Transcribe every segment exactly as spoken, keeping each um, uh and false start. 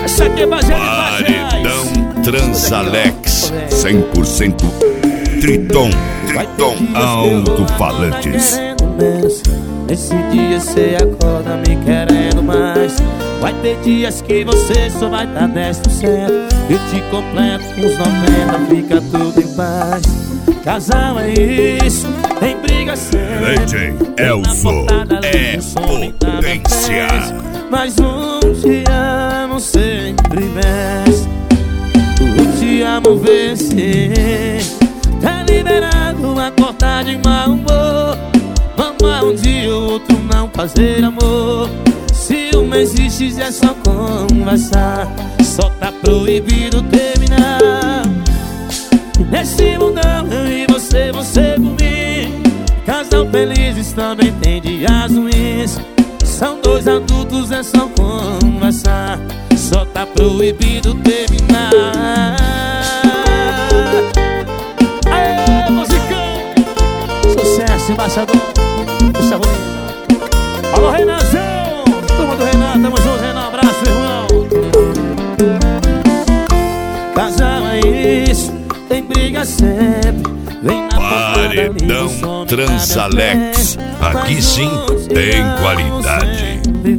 Essa aqui é baseada em Paredão Transalex cem por cento Triton, Triton Alto-Falantes. Nesse dia cê acorda me querendo mais. Vai ter dias que você só vai dar dez por cento. Eu te completo com uns noventa, fica tudo em paz. Casal é isso, tem briga sempre. D J Elzo é potência. Mas um te amo sempre vence. O te amo vencer. Tá liberado a cortar de mau humor. Amar um dia ou outro não fazer amor. Ciúme existe, é só conversar. Só tá proibido terminar. Nesse mundão eu e você, você comigo. Casal felizes também tem dias ruins. São dois adultos, é só conversar. Só tá proibido terminar. Aê, musicão! Sucesso, embaixador. Puxa, ruim. Alô, Renanzão! Turma do Renan, tamo junto, Renan. Abraço, irmão. Casal é isso, tem briga sempre. Vem na Paredão Transalex, aqui sim tem qualidade.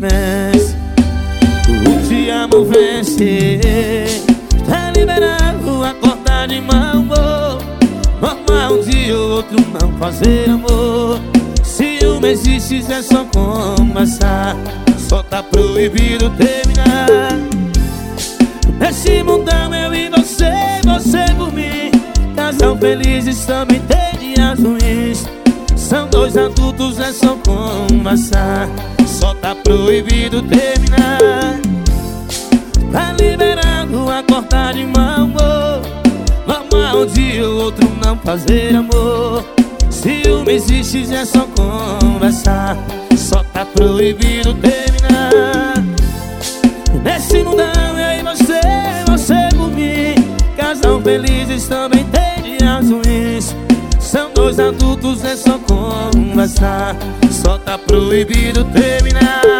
O te amo vencer. Tá liberado a cortar de mau humor. Amar um dia ou outro não fazer amor. Ciúme existe, é só conversar. Só tá proibido terminar. Nesse mundão eu e você, você por mim. Casal felizes também tem dias ruins. São dois adultos, é só conversar. Só tá proibido terminar. Tá liberado a cortar de mau humor. Amar um dia ou outro não fazer amor. Ciúme existe, é só conversar. Só tá proibido terminar. Nesse mundão eu e você, você por mim. Casal felizes também tem dias ruins. São dois adultos, é só conversar. Só tá proibido terminar.